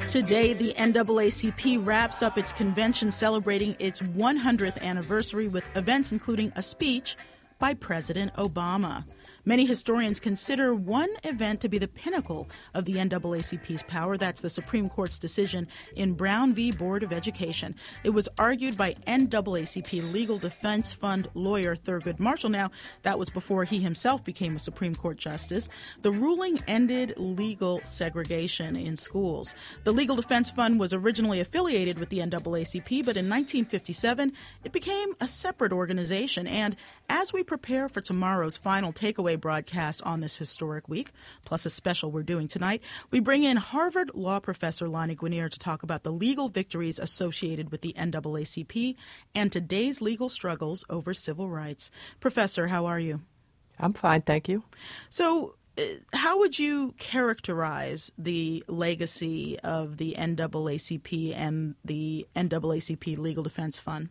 Today, the NAACP wraps up its convention celebrating its 100th anniversary with events including a speech by President Obama. Many historians consider one event to be the pinnacle of the NAACP's power. That's the Supreme Court's decision in Brown v. Board of Education. It was argued by NAACP Legal Defense Fund lawyer Thurgood Marshall. Now, that was before he himself became a Supreme Court justice. The ruling ended legal segregation in schools. The Legal Defense Fund was originally affiliated with the NAACP, but in 1957, it became a separate organization. And as we prepare for tomorrow's final takeaway broadcast on this historic week, plus a special we're doing tonight, we bring in Harvard law professor Lani Guinier to talk about the legal victories associated with the NAACP and today's legal struggles over civil rights. Professor, how are you? I'm fine, thank you. So, how would you characterize the legacy of the NAACP and the NAACP Legal Defense Fund?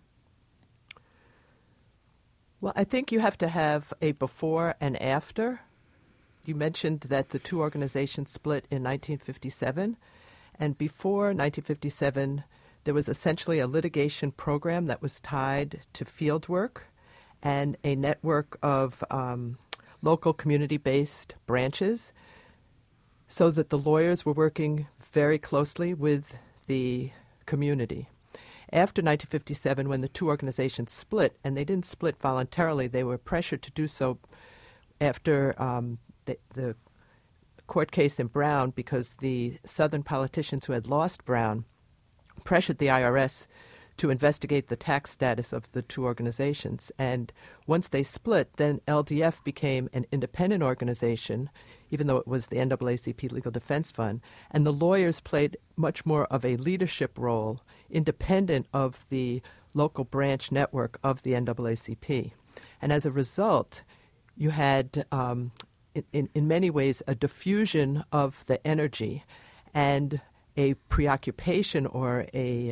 Well, I think you have to have a before and after. You mentioned that the two organizations split in 1957, and before 1957, there was essentially a litigation program that was tied to fieldwork and a network of local community-based branches, so that the lawyers were working very closely with the community. After 1957, when the two organizations split, and they didn't split voluntarily, they were pressured to do so after the court case in Brown, because the Southern politicians who had lost Brown pressured the IRS to investigate the tax status of the two organizations. And once they split, then LDF became an independent organization, even though it was the NAACP Legal Defense Fund, and the lawyers played much more of a leadership role, independent of the local branch network of the NAACP. And as a result, you had, in many ways, a diffusion of the energy and a preoccupation or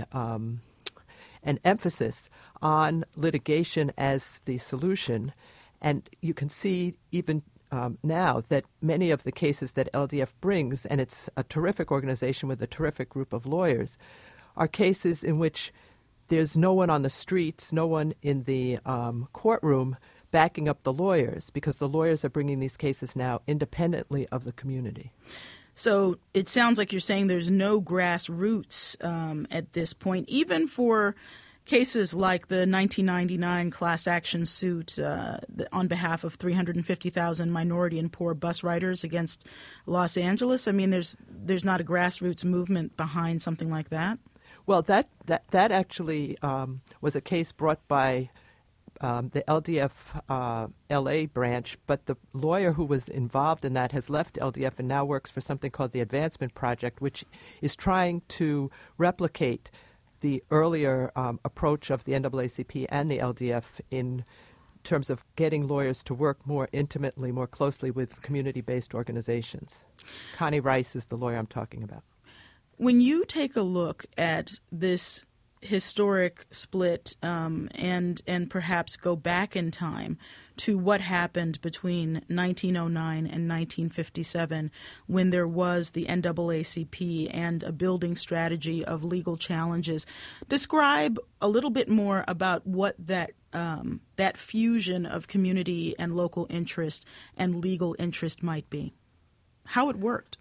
an emphasis on litigation as the solution. And you can see even now that many of the cases that LDF brings, and it's a terrific organization with a terrific group of lawyers, are cases in which there's no one on the streets, no one in the courtroom backing up the lawyers, because the lawyers are bringing these cases now independently of the community. So it sounds like you're saying there's no grassroots at this point, even for cases like the 1999 class action suit on behalf of 350,000 minority and poor bus riders against Los Angeles. I mean, there's not a grassroots movement behind something like that? Well, that actually was a case brought by the LDF LA branch, but the lawyer who was involved in that has left LDF and now works for something called the Advancement Project, which is trying to replicate the earlier approach of the NAACP and the LDF in terms of getting lawyers to work more intimately, more closely with community-based organizations. Connie Rice is the lawyer I'm talking about. When you take a look at this historic split and perhaps go back in time to what happened between 1909 and 1957 when there was the NAACP and a building strategy of legal challenges, describe a little bit more about what that fusion of community and local interest and legal interest might be, how it worked.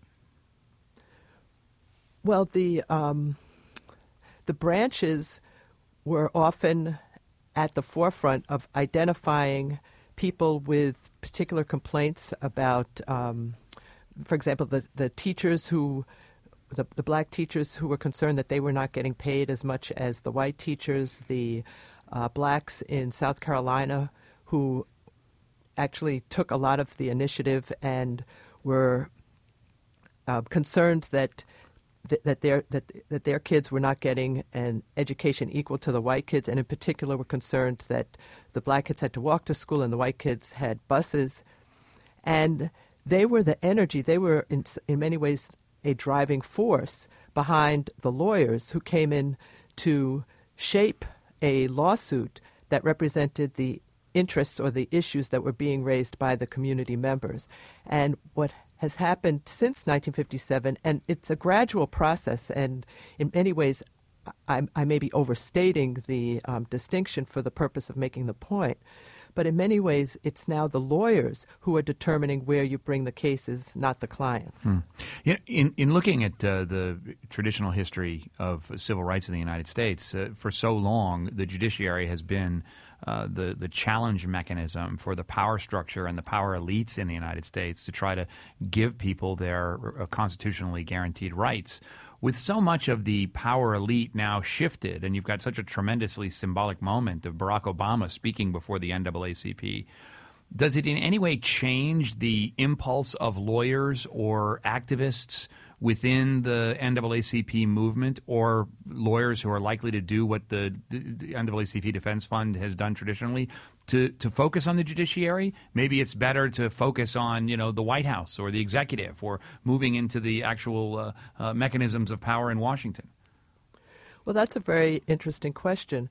Well, the branches were often at the forefront of identifying people with particular complaints about, for example, the teachers the black teachers who were concerned that they were not getting paid as much as the white teachers, the blacks in South Carolina who actually took a lot of the initiative and were concerned that their kids were not getting an education equal to the white kids, and in particular were concerned that the black kids had to walk to school and the white kids had buses. And they were the energy, they were in many ways a driving force behind the lawyers who came in to shape a lawsuit that represented the interests or the issues that were being raised by the community members. And what has happened since 1957, and it's a gradual process. And in many ways, I may be overstating the distinction for the purpose of making the point. But in many ways, it's now the lawyers who are determining where you bring the cases, not the clients. Yeah, in looking at the traditional history of civil rights in the United States, for so long, the judiciary has been the challenge mechanism for the power structure and the power elites in the United States to try to give people their constitutionally guaranteed rights. With so much of the power elite now shifted, and you've got such a tremendously symbolic moment of Barack Obama speaking before the NAACP, does it in any way change the impulse of lawyers or activists within the NAACP movement, or lawyers who are likely to do what the NAACP Defense Fund has done traditionally, to focus on the judiciary? Maybe it's better to focus on, the White House or the executive, or moving into the actual mechanisms of power in Washington. Well, that's a very interesting question.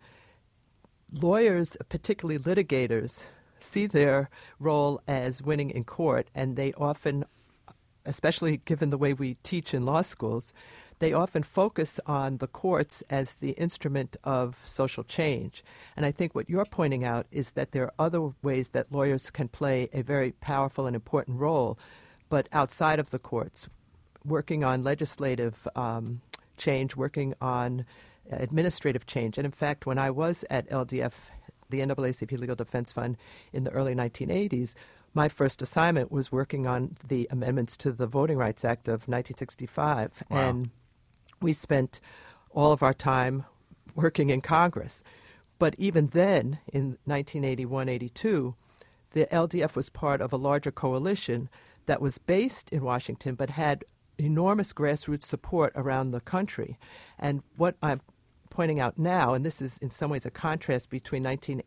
Lawyers, particularly litigators, see their role as winning in court, and they often, especially given the way we teach in law schools, they often focus on the courts as the instrument of social change. And I think what you're pointing out is that there are other ways that lawyers can play a very powerful and important role, but outside of the courts, working on legislative change, working on administrative change. And in fact, when I was at LDF, the NAACP Legal Defense Fund, in the early 1980s, my first assignment was working on the amendments to the Voting Rights Act of 1965. Wow. And we spent all of our time working in Congress. But even then, in 1981-82, the LDF was part of a larger coalition that was based in Washington but had enormous grassroots support around the country. And what I'm pointing out now, and this is in some ways a contrast between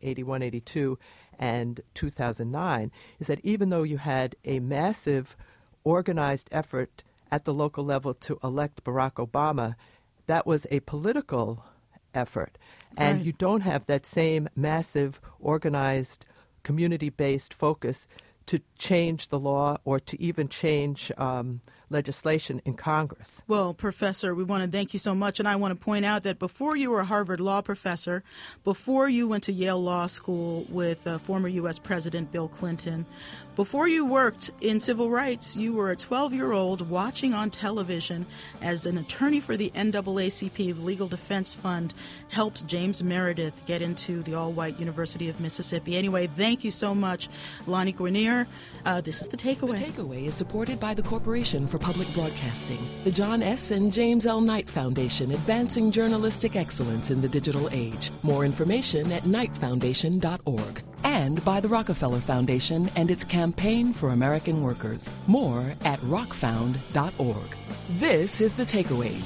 1981-82 and 2009, is that even though you had a massive organized effort at the local level to elect Barack Obama, that was a political effort. And Right. you don't have that same massive organized community-based focus to change the law or to even change legislation in Congress. Well, Professor, we want to thank you so much. And I want to point out that before you were a Harvard law professor, before you went to Yale Law School with former U.S. President Bill Clinton, before you worked in civil rights, you were a 12-year-old watching on television as an attorney for the NAACP, the Legal Defense Fund, helped James Meredith get into the all-white University of Mississippi. Anyway, thank you so much, Lonnie Grenier. This is The Takeaway. The Takeaway is supported by the Corporation for Public Broadcasting, the John S. and James L. Knight Foundation, advancing journalistic excellence in the digital age. More information at knightfoundation.org. And by the Rockefeller Foundation and its Campaign for American Workers. More at rockfound.org. This is The Takeaway.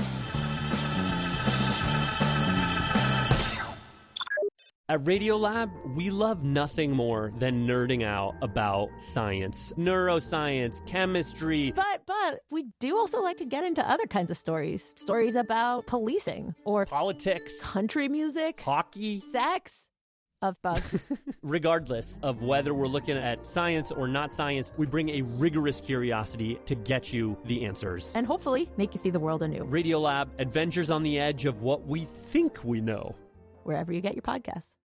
At Radiolab, we love nothing more than nerding out about science, neuroscience, chemistry. But we do also like to get into other kinds of stories. Stories about policing or Politics, country music, hockey. sex, of bugs. Regardless of whether we're looking at science or not science, we bring a rigorous curiosity to get you the answers. And hopefully make you see the world anew. Radiolab, adventures on the edge of what we think we know. Wherever you get your podcasts.